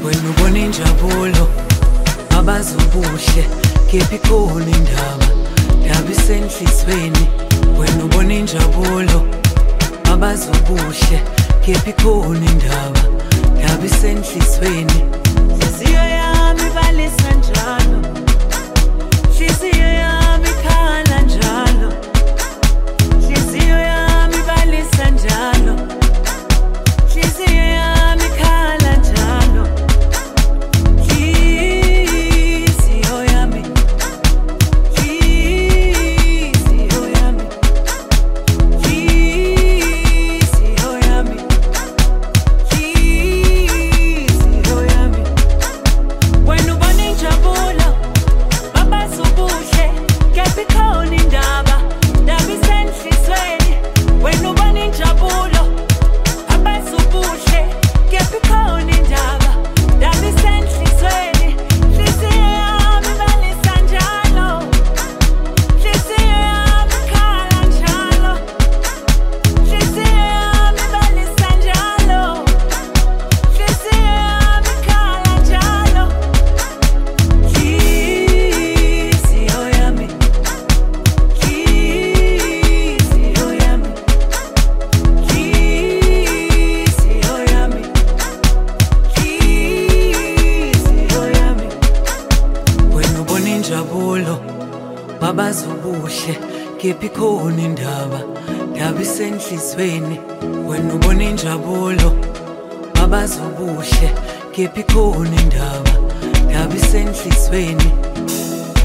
wena ubona injabulo abazi ubuhle kephi khona indaba ndaba isenhlizweni wena ubona injabulo abazi ubuhle kephi khona indaba ndaba isenhlizweni inhliziyo yami balisa njalo inhliziyo yami khala njalo inhliziyo yami balisa njalo inhliziyo yami khala njalo inhliziyo yami inhliziyo yami inhliziyo yami inhliziyo yami wena ubona injabulo babazi ubuhle kephi khona indaba ndaba isenhlizweni wena ubona injabulo abazi ubuhle kephi khona indaba ndaba isenhlizweni inhliziyo yami balisa njalo inhliziyo yami khala njalo inhliziyo yami balisa njalo inhliziyo yami khala njalo inhliziyo yami inhliziyo yami inhliziyo yami inhliziyo yami wena ubona injabulo babazi ubuhle kephi khona indaba ndaba isenhlizweni wena ubona injabulo babazi ubuhle kephi khona indaba ndaba isenhlizweni